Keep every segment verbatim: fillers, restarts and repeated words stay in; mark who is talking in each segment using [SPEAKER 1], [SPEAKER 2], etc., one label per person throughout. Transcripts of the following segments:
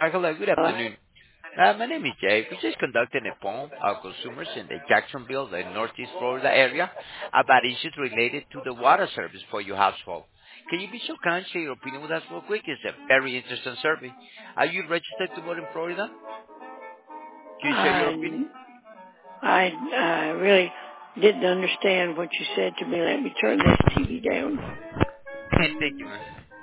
[SPEAKER 1] Hi, hello, good afternoon. Uh, my name is Jay. We just conducted a poll of consumers in the Jacksonville, the Northeast Florida area about issues related to the water service for your household. Can you be so kind to share your opinion with us real quick? It's a very interesting survey. Are you registered to vote in Florida? Can you share your opinion?
[SPEAKER 2] I, I, I really didn't understand what you said to me. Let me turn this T V down.
[SPEAKER 1] Thank you, man.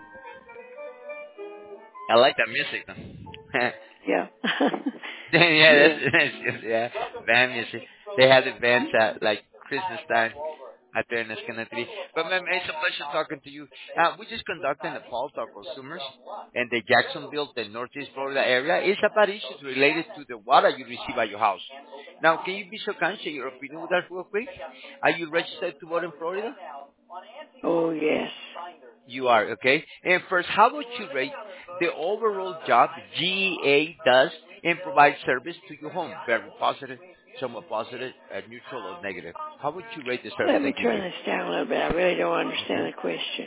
[SPEAKER 1] I like that music. though.
[SPEAKER 2] Yeah.
[SPEAKER 1] yeah, that's,
[SPEAKER 2] yeah.
[SPEAKER 1] that's yeah, band music. They have the bands at like Christmas time. Out there in Escanatori. But ma'am, it's a pleasure talking to you. Uh, we just conducting a poll to our consumers in the Jacksonville, the Northeast Florida area. It's about issues related to the water you receive at your house. Now, can you be so kind, share your opinion with us real quick? Are you registered to vote in Florida?
[SPEAKER 2] Oh, yes.
[SPEAKER 1] You are, okay. And first, how would you rate the overall job G E A does and provides service to your home? Very positive, somewhat positive, uh, neutral, or negative. How would you rate the service
[SPEAKER 2] Let
[SPEAKER 1] they
[SPEAKER 2] me
[SPEAKER 1] give
[SPEAKER 2] turn
[SPEAKER 1] you?
[SPEAKER 2] this down a little bit. I really don't
[SPEAKER 1] Okay.
[SPEAKER 2] understand the question.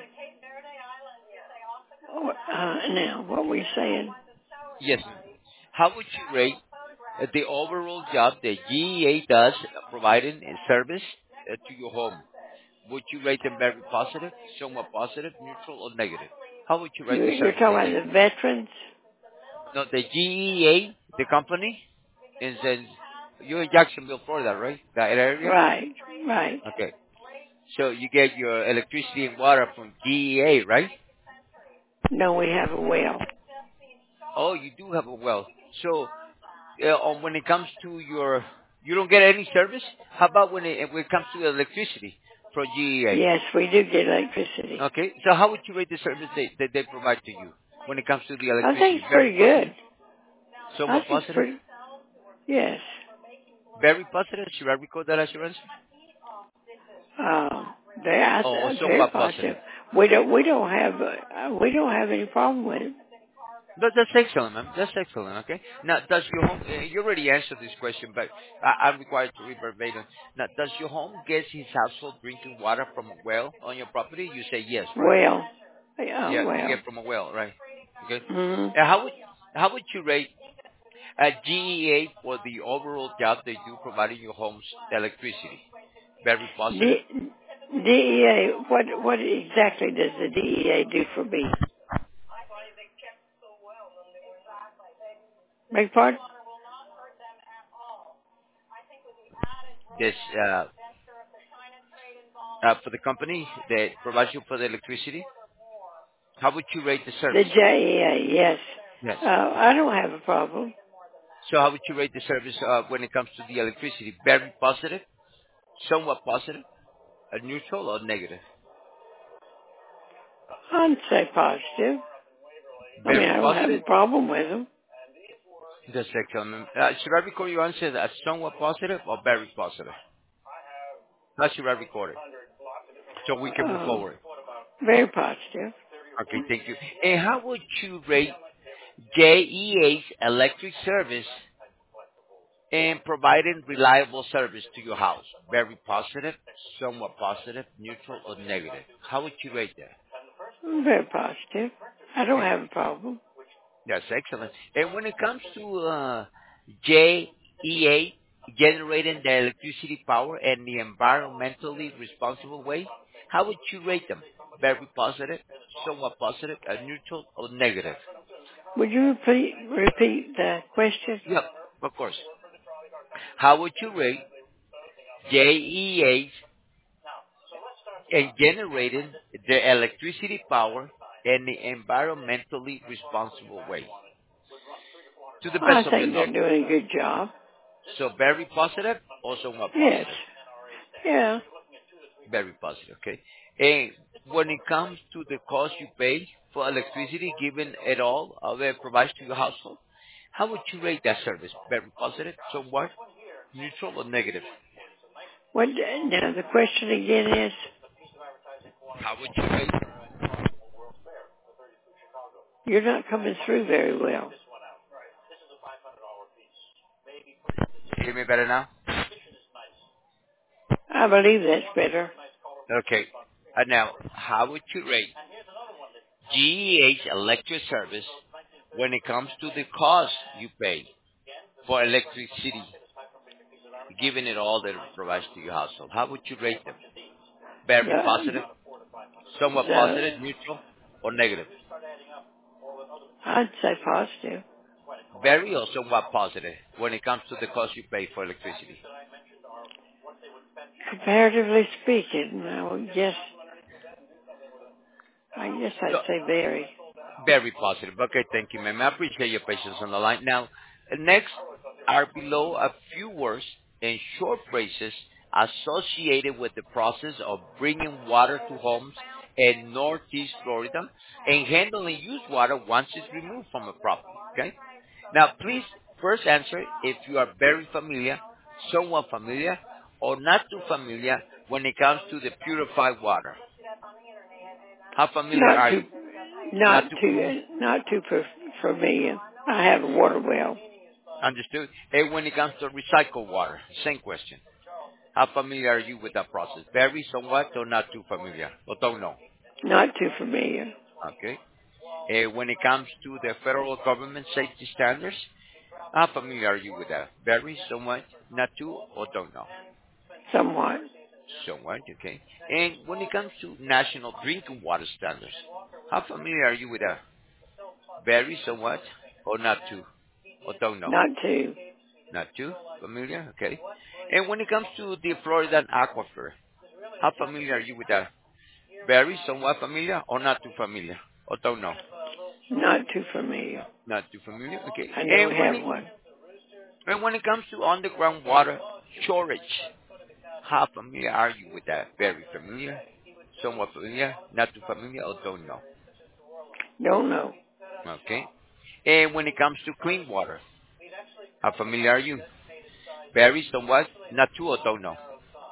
[SPEAKER 2] Oh, uh, now, what were you saying?
[SPEAKER 1] Yes, ma'am. How would you rate uh, the overall job that G E A does uh, providing a service uh, to your home? Would you rate them very positive, somewhat positive, neutral, or negative? How would you rate
[SPEAKER 2] You,
[SPEAKER 1] the
[SPEAKER 2] you're
[SPEAKER 1] service
[SPEAKER 2] talking
[SPEAKER 1] they give
[SPEAKER 2] about
[SPEAKER 1] you?
[SPEAKER 2] the veterans?
[SPEAKER 1] No, the G E A, the company, is in, you're in Jacksonville, Florida, right? That area?
[SPEAKER 2] Right, right.
[SPEAKER 1] Okay. So you get your electricity and water from G E A, right?
[SPEAKER 2] No, we have a well.
[SPEAKER 1] Oh, you do have a well. So uh, um, when it comes to your, you don't get any service? How about when it, when it comes to electricity from G E A?
[SPEAKER 2] Yes, we do get electricity.
[SPEAKER 1] Okay, so how would you rate the service they, that they provide to you when it comes to the
[SPEAKER 2] I think
[SPEAKER 1] electricity?
[SPEAKER 2] it's
[SPEAKER 1] Very
[SPEAKER 2] pretty good.
[SPEAKER 1] positive?
[SPEAKER 2] I
[SPEAKER 1] Somewhat
[SPEAKER 2] think it's
[SPEAKER 1] positive?
[SPEAKER 2] pretty, yes.
[SPEAKER 1] Very positive? Should I record that as your answer?
[SPEAKER 2] Um, they, I,
[SPEAKER 1] Oh,
[SPEAKER 2] th- very
[SPEAKER 1] somewhat positive.
[SPEAKER 2] positive. We don't, we don't have, uh, we don't have any problem with it.
[SPEAKER 1] That, that's excellent, ma'am. That's excellent, okay? Now, does your home, uh, you already answered this question, but I, I'm required to read verbatim. Now, does your home get his household drinking water from a well on your property? You say yes, right?
[SPEAKER 2] Well, yeah,
[SPEAKER 1] Yeah, you
[SPEAKER 2] well.
[SPEAKER 1] get from a well, right? Okay.
[SPEAKER 2] hmm
[SPEAKER 1] Uh, how would how would you rate uh, G E A for the overall job they do providing your home's electricity? Very positive.
[SPEAKER 2] D- DEA, what, what exactly does the D E A do for me? Beg pardon?
[SPEAKER 1] This uh, uh, for the company that provides you for the electricity. How would you rate the
[SPEAKER 2] The
[SPEAKER 1] service?
[SPEAKER 2] J E A, yes.
[SPEAKER 1] Yes.
[SPEAKER 2] Uh, I don't have a problem.
[SPEAKER 1] So how would you rate the service uh, when it comes to the electricity? Very positive, somewhat positive, a neutral, or negative?
[SPEAKER 2] I'd say positive. I mean,
[SPEAKER 1] Very
[SPEAKER 2] I don't have a
[SPEAKER 1] positive.
[SPEAKER 2] problem with them.
[SPEAKER 1] That's excellent. Uh, should I record your answer as somewhat positive or very positive? How should I record it so we can move
[SPEAKER 2] Uh,
[SPEAKER 1] forward?
[SPEAKER 2] very positive.
[SPEAKER 1] Okay, thank you. And how would you rate J E A's electric service in providing reliable service to your house? Very positive, somewhat positive, neutral, or negative? How would you rate that?
[SPEAKER 2] Very positive. I don't
[SPEAKER 1] Okay,
[SPEAKER 2] have a problem.
[SPEAKER 1] that's excellent. And when it comes to uh, J E A generating the electricity power in the environmentally responsible way, how would you rate them? Very positive, somewhat positive, a neutral, or negative?
[SPEAKER 2] Would you repeat, repeat the question?
[SPEAKER 1] Yep, of course. How would you rate J E A's in generating the electricity power in the environmentally responsible way? To the
[SPEAKER 2] I
[SPEAKER 1] best of your
[SPEAKER 2] think they're
[SPEAKER 1] knowledge.
[SPEAKER 2] doing a good job.
[SPEAKER 1] So very positive or somewhat
[SPEAKER 2] Yes.
[SPEAKER 1] positive?
[SPEAKER 2] Yeah.
[SPEAKER 1] Very positive, okay. And when it comes to the cost you pay for electricity, given it all of it provides to your household, how would you rate that service? Very positive, somewhat neutral, or negative?
[SPEAKER 2] What, now the question again is,
[SPEAKER 1] How would you rate?
[SPEAKER 2] you're not coming through very well.
[SPEAKER 1] Can you hear me better now?
[SPEAKER 2] I believe that's better.
[SPEAKER 1] Okay. And now, how would you rate G E H electric service When it comes to the cost you pay for electricity, giving it all that it provides to your household, how would you rate them? Very
[SPEAKER 2] The,
[SPEAKER 1] positive, somewhat
[SPEAKER 2] the,
[SPEAKER 1] positive, neutral, or negative?
[SPEAKER 2] I'd say positive.
[SPEAKER 1] Very or somewhat positive when it comes to the cost you pay for electricity?
[SPEAKER 2] Comparatively speaking, I would guess, I guess I'd
[SPEAKER 1] So,
[SPEAKER 2] say very.
[SPEAKER 1] very positive. Okay, thank you, ma'am. I appreciate your patience on the line. Now, next are below a few words and short phrases associated with the process of bringing water to homes in Northeast Florida and handling used water once it's removed from a property. Okay? Now, please first answer if you are very familiar, somewhat familiar, or not too familiar when it comes to the purified water. How familiar
[SPEAKER 2] Not
[SPEAKER 1] are
[SPEAKER 2] too,
[SPEAKER 1] you?
[SPEAKER 2] not
[SPEAKER 1] Not too familiar?
[SPEAKER 2] too, not too per, familiar. I have a water well.
[SPEAKER 1] Understood. And when it comes to recycled water, same question. How familiar are you with that process? Very, somewhat, or not too familiar? Or don't know?
[SPEAKER 2] Not too familiar.
[SPEAKER 1] Okay. Uh, when it comes to the federal government safety standards, how familiar are you with that? Very, somewhat, not too, or don't know?
[SPEAKER 2] Somewhat.
[SPEAKER 1] Somewhat, okay. And when it comes to national drinking water standards, how familiar are you with that? Very, somewhat, or not too, or don't know?
[SPEAKER 2] Not too.
[SPEAKER 1] Not too familiar, okay. And when it comes to the Floridan aquifer, how familiar are you with that? Very, somewhat familiar, or not too familiar, or don't know?
[SPEAKER 2] Not too familiar.
[SPEAKER 1] Not too familiar, okay.
[SPEAKER 2] I know we
[SPEAKER 1] And when
[SPEAKER 2] have
[SPEAKER 1] it
[SPEAKER 2] one.
[SPEAKER 1] and when it comes to underground water storage, how familiar are you with that? Very familiar, somewhat familiar, not too familiar, or don't know?
[SPEAKER 2] Don't know.
[SPEAKER 1] Okay. And when it comes to clean water, how familiar are you? Very, somewhat, not too, or don't know?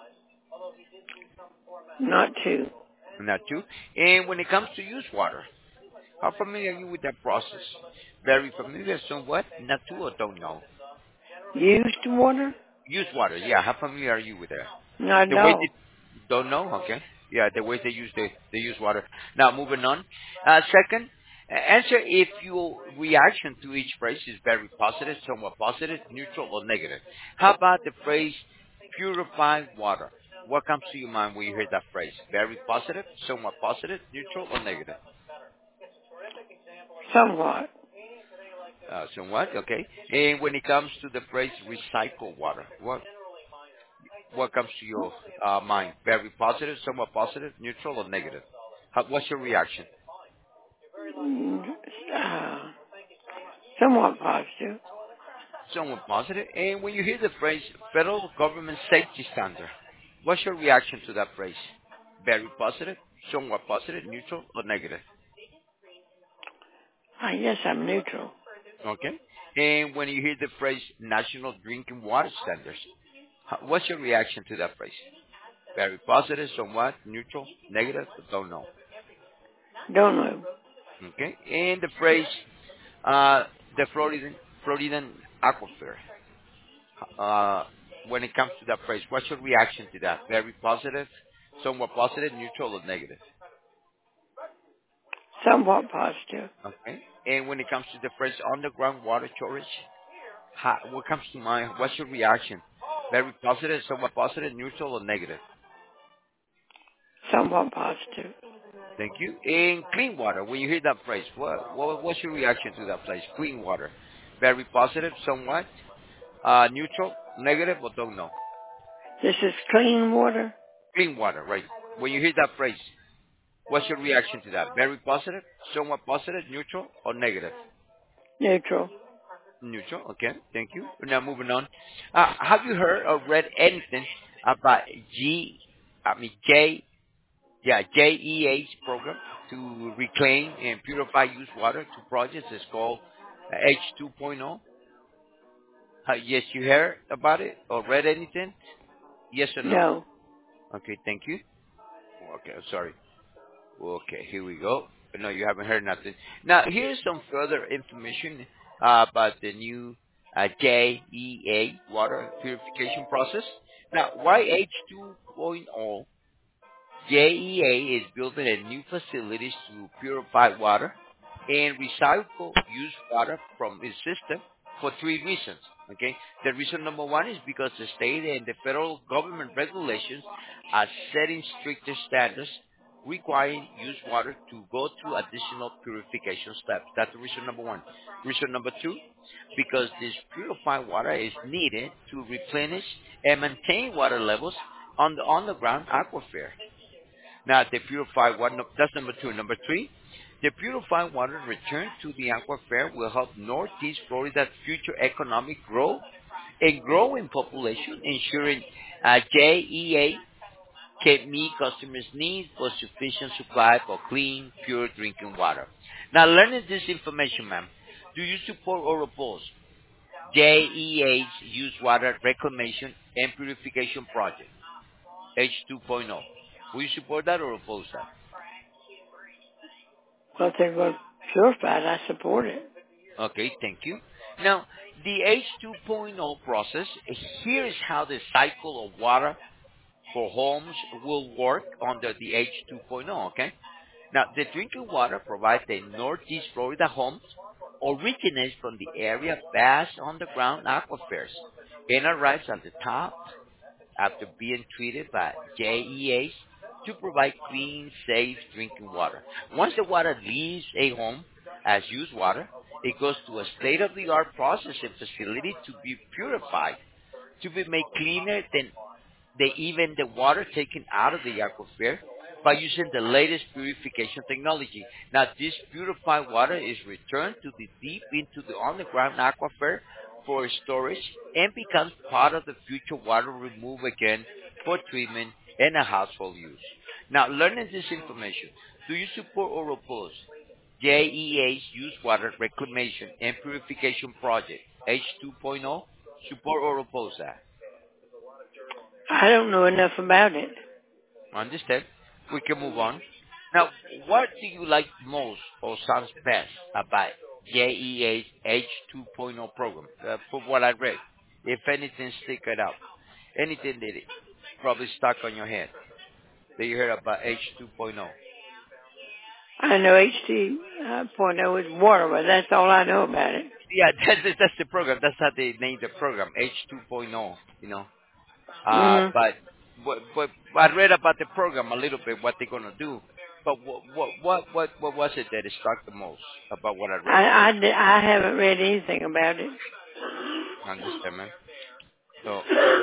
[SPEAKER 2] Not too.
[SPEAKER 1] Not too. And when it comes to used water, how familiar are you with that process? Very familiar, somewhat, not too, or don't know?
[SPEAKER 2] Used water?
[SPEAKER 1] Used water, yeah. How familiar are you with that?
[SPEAKER 2] Not
[SPEAKER 1] The way
[SPEAKER 2] no.
[SPEAKER 1] they don't know, okay. Yeah, the way they use the they use water. Now moving on. Uh, second, uh, answer if your reaction to each phrase is very positive, somewhat positive, neutral, or negative. How about the phrase purified water? What comes to your mind when you hear that phrase? Very positive, somewhat positive, neutral, or negative?
[SPEAKER 2] Somewhat.
[SPEAKER 1] Uh, somewhat, okay. And when it comes to the phrase recycled water, what what comes to your uh, mind? Very positive, somewhat positive, neutral, or negative? How, what's your reaction?
[SPEAKER 2] Mm, Uh, somewhat positive.
[SPEAKER 1] Somewhat positive. And when you hear the phrase federal government safety standard, what's your reaction to that phrase? Very positive, somewhat positive, neutral, or negative?
[SPEAKER 2] I guess I'm neutral.
[SPEAKER 1] Okay. And when you hear the phrase national drinking water standards, how- what's your reaction to that phrase? Very positive, somewhat, neutral, negative, or don't know?
[SPEAKER 2] Don't know.
[SPEAKER 1] Okay. And the phrase uh, the Floridan Floridan aquifer. Uh, when it comes to that phrase, what's your reaction to that? Very positive, somewhat positive, neutral, or negative?
[SPEAKER 2] Somewhat positive.
[SPEAKER 1] Okay. And when it comes to the phrase underground water storage, how, what comes to mind? What's your reaction? Very positive, somewhat positive, neutral, or negative?
[SPEAKER 2] Somewhat positive.
[SPEAKER 1] Thank you. And clean water, when you hear that phrase, what, what what's your reaction to that phrase? Clean water. Very positive, somewhat, uh, neutral, negative, or don't know?
[SPEAKER 2] This is clean water.
[SPEAKER 1] Clean water, right. When you hear that phrase, what's your reaction to that? Very positive, somewhat positive, neutral, or negative?
[SPEAKER 2] Neutral.
[SPEAKER 1] Neutral, okay. Thank you. Now moving on. Uh, have you heard or read anything about G, I mean J, yeah, J E A's program to reclaim and purify used water to projects? It's called uh, H 2.0. Uh, yes, you heard about it or read anything? Yes or no?
[SPEAKER 2] No.
[SPEAKER 1] Okay, thank you. Okay, sorry. Okay, here we go. No, you haven't heard nothing. Now, here's some further information uh, about the new uh, J E A water purification process. Now, why H 2.0? J E A is building a new facilities to purify water and recycle used water from its system for three reasons. Okay, the reason number one is because the state and the federal government regulations are setting stricter standards requiring used water to go through additional purification steps. That's the reason number one. Reason number two, because this purified water is needed to replenish and maintain water levels on the underground aquifer. Now, the purified water, no, that's number two. Number three, the purified water returned to the aquifer will help Northeast Florida's future economic growth and growing population, ensuring uh, J E A can meet customers' needs for sufficient supply of clean, pure drinking water. Now, learning this information, ma'am, do you support or oppose J E A's Used Water Reclamation and Purification Project, H 2.0? Will you support that or oppose that?
[SPEAKER 2] Well, if they're going to purify it, I support it.
[SPEAKER 1] Okay, thank you. Now, the H 2.0 process, here is how the cycle of water for homes will work under the H 2.0, okay? Now, the drinking water provided in Northeast Florida homes originates from the area vast underground aquifers and arrives at the top after being treated by J E As to provide clean, safe drinking water. Once the water leaves a home as used water, it goes to a state-of-the-art processing facility to be purified, to be made cleaner than they even the water taken out of the aquifer by using the latest purification technology. Now, this purified water is returned to the deep into the underground aquifer for storage and becomes part of the future water removed again for treatment and a household use. Now, learning this information, do you support or oppose J E A's Used Water Reclamation and Purification Project, H 2.0? Support or oppose that?
[SPEAKER 2] I don't know enough about it.
[SPEAKER 1] Understand? We can move on. Now, what do you like most or sounds best about J E A's H 2.0 program? Uh, from what I read, if anything stick it out, anything that it probably stuck on your head that you heard about H 2.0.
[SPEAKER 2] I know H T point oh is water, but that's all I know about it.
[SPEAKER 1] Yeah, that's that's the program. That's how they named the program, H 2.0. You know. Uh,
[SPEAKER 2] Mm-hmm.
[SPEAKER 1] but, but but I read about the program a little bit, what they're gonna do. But what what what what, what was it that struck the most about what I read?
[SPEAKER 2] I, I, di- I haven't read anything about it.
[SPEAKER 1] Understand, man. So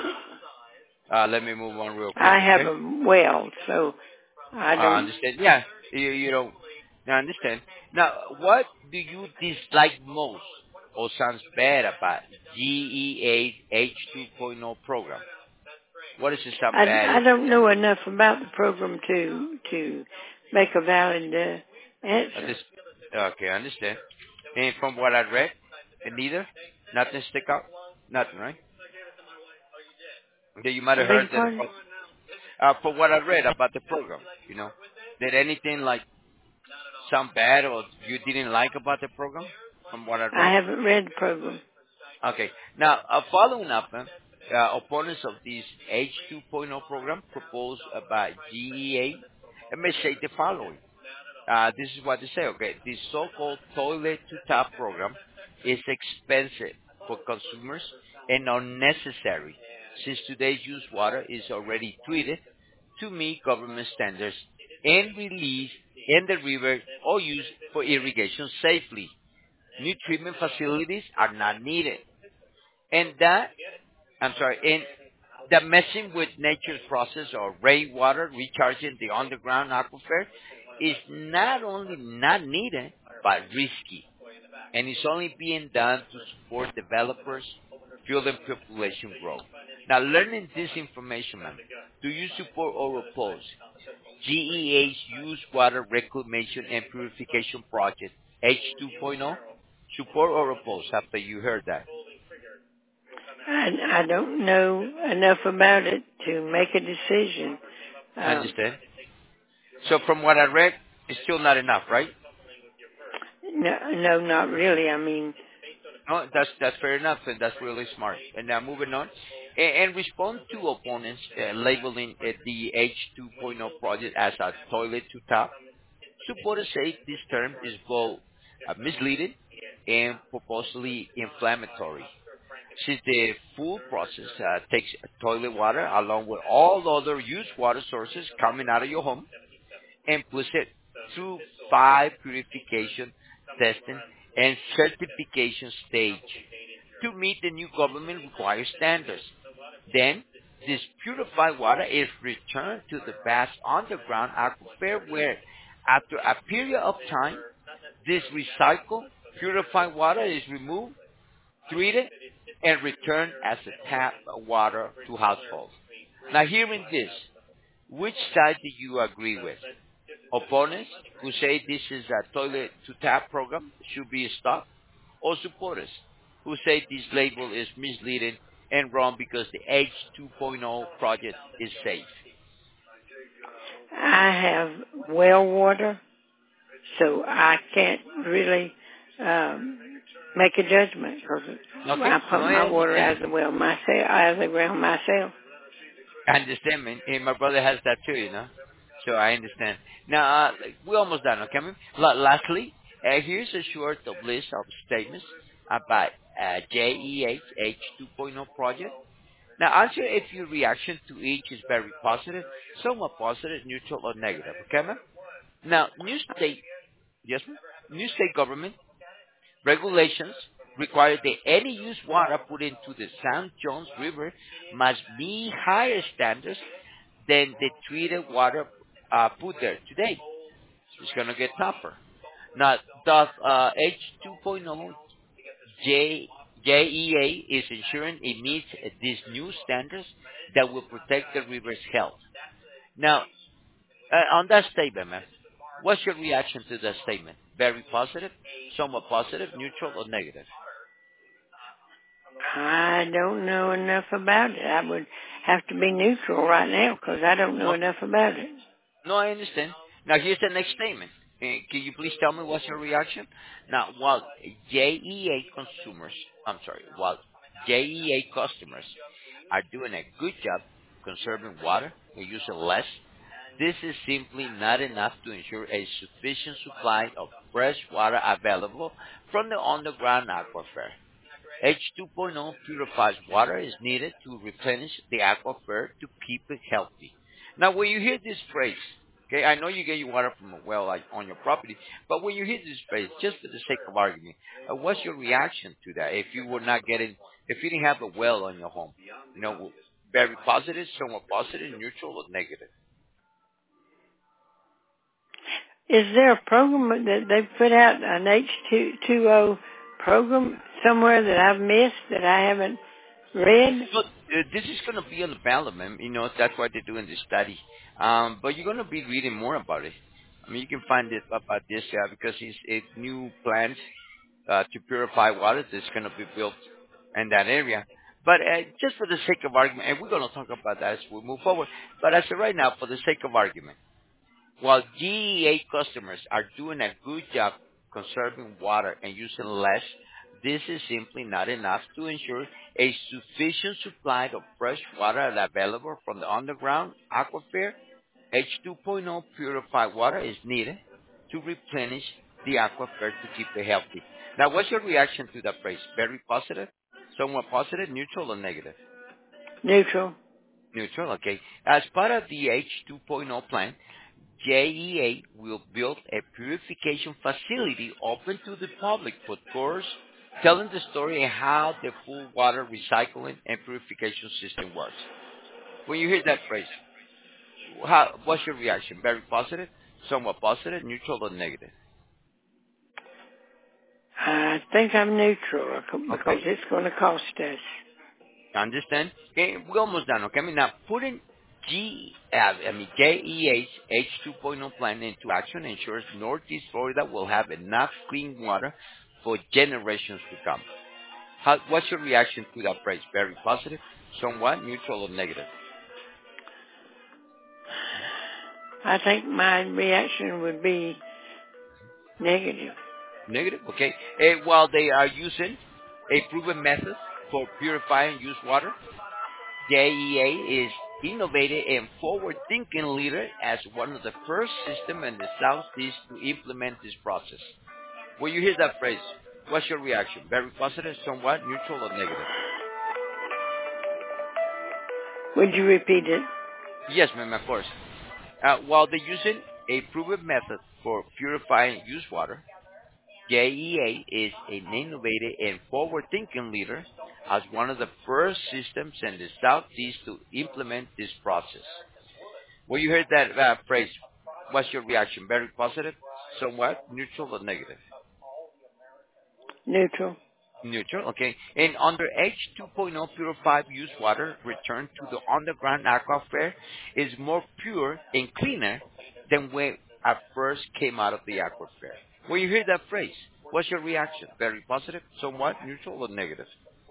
[SPEAKER 1] uh, let me move on real quick,
[SPEAKER 2] I have
[SPEAKER 1] okay?
[SPEAKER 2] a well, so I
[SPEAKER 1] I
[SPEAKER 2] don't.
[SPEAKER 1] understand. Yeah, you you don't. I understand. Now, what do you dislike most or sounds bad about G E A's H 2.0 program? What is it sound
[SPEAKER 2] I,
[SPEAKER 1] bad?
[SPEAKER 2] I don't know enough about the program to to make a valid uh,
[SPEAKER 1] Uh,
[SPEAKER 2] answer.
[SPEAKER 1] this, okay, I understand. And from what I read, and neither, nothing stick out, nothing, right? That you might
[SPEAKER 2] I
[SPEAKER 1] have
[SPEAKER 2] beg
[SPEAKER 1] heard
[SPEAKER 2] your
[SPEAKER 1] that
[SPEAKER 2] pardon?
[SPEAKER 1] about, uh, from what I read about the program, you know, did anything like sound bad or you didn't like about the program? From what I
[SPEAKER 2] I
[SPEAKER 1] read.
[SPEAKER 2] haven't read the program.
[SPEAKER 1] Okay. Now, uh, following up, uh, uh, opponents of this H 2.0 program proposed uh, by G E A, let me say the following. Uh, this is what they say, okay. The so-called toilet to tap program is expensive for consumers and unnecessary since today's used water is already treated to meet government standards and released in the river or used for irrigation safely. New treatment facilities are not needed. And that, I'm sorry, and that messing with nature's process of rainwater recharging the underground aquifer is not only not needed, but risky. And it's only being done to support developers, fuel and population growth. Now, learning this information, ma'am, do you support or oppose G E A's Used Water Reclamation and Purification Project, H 2.0? Support or oppose after you heard that?
[SPEAKER 2] I, I don't know enough about it to make a decision.
[SPEAKER 1] I
[SPEAKER 2] Um,
[SPEAKER 1] understand. So from what I read, it's still not enough, right?
[SPEAKER 2] no, no, not really. I mean,
[SPEAKER 1] No, that's that's fair enough, and that's really smart. And now moving on, and, and respond to opponents uh, labeling uh, the H 2.0 project as a toilet to tap. Supporters say this term is both uh, misleading, and purposely inflammatory. Since the full process uh, takes toilet water along with all other used water sources coming out of your home and puts it through five purification, testing, and certification stage to meet the new government required standards. Then, this purified water is returned to the vast underground aquifer where, after a period of time, this recycled, purified water is removed, treated, and returned as a tap water to households. Now, hearing this, which side do you agree with? Opponents who say this is a toilet to tap program should be stopped, or supporters who say this label is misleading and wrong because the H 2.0 project is safe?
[SPEAKER 2] I have well water, so I can't really um, make a judgment because
[SPEAKER 1] Okay,
[SPEAKER 2] I
[SPEAKER 1] no,
[SPEAKER 2] pump
[SPEAKER 1] I
[SPEAKER 2] my water out
[SPEAKER 1] understand.
[SPEAKER 2] of the well myself, out of the ground myself.
[SPEAKER 1] I understand, man. And my brother has that too, you know. So I understand. Now, uh, we're almost done, okay? man? La- Lastly, uh, here's a short of list of statements about uh, J E H H 2.0 project. Now, answer if your reaction to each is very positive, somewhat positive, neutral, or negative, okay, man? Now, new state, yes, ma'am? New state government regulations require that any used water put into the Saint Johns River must be higher standards than the treated water uh, put there today. It's going to get tougher. Now, does uh, H 2.0 J, JEA is ensuring it meets uh, these new standards that will protect the river's health. Now, uh, on that statement, man, what's your reaction to that statement? Very positive, somewhat positive, neutral, or negative?
[SPEAKER 2] I don't know enough about it. I would have to be neutral right now because I don't know
[SPEAKER 1] Okay.
[SPEAKER 2] enough about it.
[SPEAKER 1] No, I understand. Now, here's the next statement. Uh, Can you please tell me what's your reaction? Now, while J E A consumers, I'm sorry, while J E A customers are doing a good job conserving water and using less, this is simply not enough to ensure a sufficient supply of fresh water available from the underground aquifer. H 2.0 purifies water is needed to replenish the aquifer to keep it healthy. Now, when you hear this phrase, okay, I know you get your water from a well like on your property, but when you hear this phrase, just for the sake of argument, uh, what's your reaction to that? If you were not getting, if you didn't have a well on your home, you know, very positive, somewhat positive, neutral, or negative?
[SPEAKER 2] Is there a program that they put out, an H two O program somewhere that I've missed that I haven't read?
[SPEAKER 1] So uh, this is going to be on the ballot, man. You know, that's why they're doing this study. Um, but you're going to be reading more about it. I mean, you can find it about this uh, because it's, it's new plans uh, to purify water that's going to be built in that area. But uh, just for the sake of argument, and we're going to talk about that as we move forward. But as of right now, for the sake of argument, while G E A customers are doing a good job conserving water and using less, this is simply not enough to ensure a sufficient supply of fresh water available from the underground aquifer. H 2.0 purified water is needed to replenish the aquifer to keep it healthy. Now, what's your reaction to that phrase? Very positive? Somewhat positive, neutral, or negative?
[SPEAKER 2] Neutral.
[SPEAKER 1] Neutral, okay. As part of the H 2.0 plan, J E A will build a purification facility open to the public for tours, telling the story and how the full water recycling and purification system works. When you hear that phrase, how, what's your reaction? Very positive, somewhat positive, neutral, or negative?
[SPEAKER 2] I think I'm neutral because
[SPEAKER 1] Okay,
[SPEAKER 2] it's going to cost us.
[SPEAKER 1] understand? Okay, we're almost done. Okay, I mean now putting G, uh, I mean J E A's H 2.0 plan into action ensures Northeast Florida will have enough clean water for generations to come. How, what's your reaction to that phrase? Very positive, somewhat neutral, or negative?
[SPEAKER 2] I think my reaction would be negative.
[SPEAKER 1] Negative, okay. Uh, while they are using a proven method for purifying used water, J E A is innovative and forward-thinking leader as one of the first system in the Southeast to implement this process. When you hear that phrase, what's your reaction? Very positive, somewhat neutral, or negative?
[SPEAKER 2] Would you repeat it?
[SPEAKER 1] Yes, ma'am, of course. Uh, while they're using a proven method for purifying used water, J E A is an innovative and forward-thinking leader as one of the first systems in the Southeast to implement this process. When you heard that uh, phrase, what's your reaction? Very positive, somewhat neutral, or negative?
[SPEAKER 2] Neutral.
[SPEAKER 1] Neutral, okay. And under H 2.0 purified used water returned to the underground aquifer is more pure and cleaner than when it first came out of the aquifer. When you hear that phrase, what's your reaction? Very positive, somewhat neutral, or negative?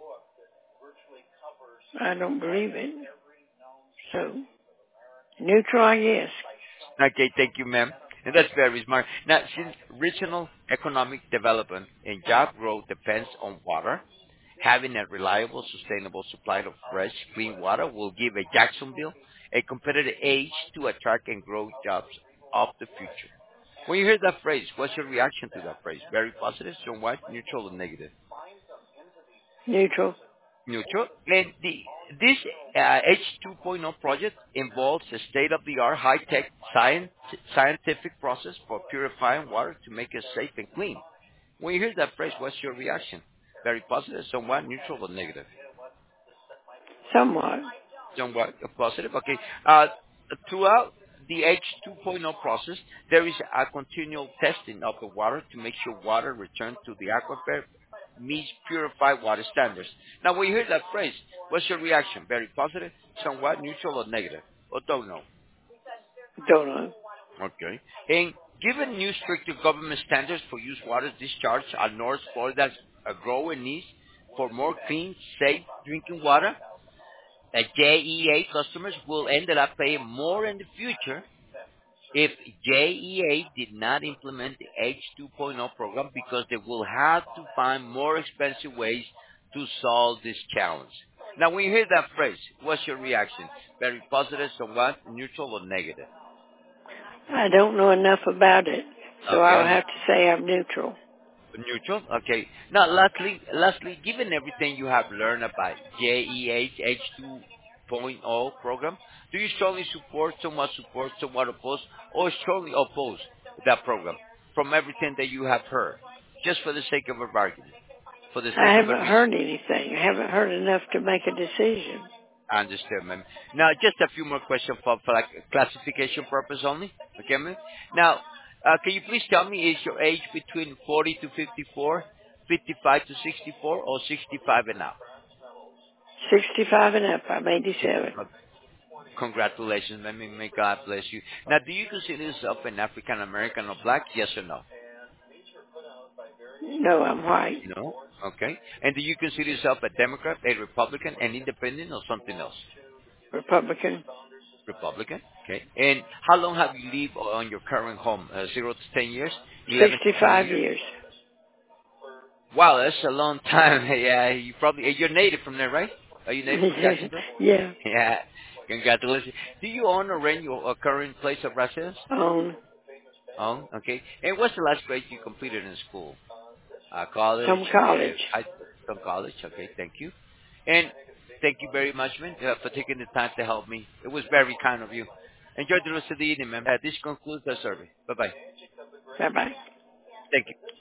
[SPEAKER 2] I don't believe it. So, neutral, I guess.
[SPEAKER 1] Okay, thank you, ma'am. And that's very smart. Now, since regional economic development and job growth depends on water, having a reliable, sustainable supply of fresh, clean water will give a Jacksonville a competitive edge to attract and grow jobs of the future. When you hear that phrase, what's your reaction to that phrase? Very positive, somewhat neutral, or negative?
[SPEAKER 2] Neutral.
[SPEAKER 1] Neutral. And the, this uh, H 2.0 project involves a state-of-the-art high-tech science, scientific process for purifying water to make it safe and clean. When you hear that phrase, what's your reaction? Very positive, somewhat neutral, or negative?
[SPEAKER 2] Somewhat.
[SPEAKER 1] Somewhat positive. Okay. Uh, throughout the H 2.0 process, there is a continual testing of the water to make sure water returned to the aquifer meets purified water standards. Now, when you hear that phrase, what's your reaction? Very positive, somewhat neutral, or negative? Or don't know?
[SPEAKER 2] Don't know.
[SPEAKER 1] Okay. And given new stricter government standards for used water discharge at North Florida's uh, growing needs for more clean, safe drinking water, uh, J E A customers will end up paying more in the future if J E A did not implement the H 2.0 program because they will have to find more expensive ways to solve this challenge. Now, when you hear that phrase, what's your reaction? Very positive, somewhat neutral, or negative?
[SPEAKER 2] I don't know enough about it, so I'll
[SPEAKER 1] Okay.
[SPEAKER 2] have to say I'm neutral.
[SPEAKER 1] Neutral. Okay. Now, lastly, lastly, given everything you have learned about J E H H 2.0 program, do you strongly support, somewhat support, somewhat oppose, or strongly oppose that program from everything that you have heard, just for the sake of a bargain, for the
[SPEAKER 2] I
[SPEAKER 1] sake of a
[SPEAKER 2] haven't
[SPEAKER 1] reason?
[SPEAKER 2] heard anything. I haven't heard enough to make a decision.
[SPEAKER 1] I understand, ma'am. Now, just a few more questions for, for like classification purpose only. Okay, ma'am? Now, uh, can you please tell me, is your age between forty to fifty-four, fifty-five to sixty-four, or sixty-five and up?
[SPEAKER 2] sixty-five and up. I'm eighty-seven.
[SPEAKER 1] sixty-five. Congratulations, ma'am. and May God bless you. Now, do you consider yourself an African American or black? Yes or no?
[SPEAKER 2] No, I'm white.
[SPEAKER 1] No. Okay. And do you consider yourself a Democrat, a Republican, an independent, or something else?
[SPEAKER 2] Republican.
[SPEAKER 1] Republican. Okay. And how long have you lived on your current home? Uh, zero to ten years? Eleven to twenty
[SPEAKER 2] sixty-five
[SPEAKER 1] years?
[SPEAKER 2] years.
[SPEAKER 1] Wow, that's a long time. Yeah, you probably you're native from there, right? Are you native from Jacksonville?
[SPEAKER 2] Yeah.
[SPEAKER 1] Yeah. Congratulations. Do you own or rent your uh, current place of residence?
[SPEAKER 2] On
[SPEAKER 1] Own. Okay. And what's the last grade you completed in school? Uh, college,
[SPEAKER 2] some
[SPEAKER 1] uh,
[SPEAKER 2] college.
[SPEAKER 1] high, some college. Okay. Thank you. And thank you very much, man, uh, for taking the time to help me. It was very kind of you. Enjoy the rest of the evening, man. Uh, this concludes the survey. Bye bye.
[SPEAKER 2] Bye bye.
[SPEAKER 1] Thank you.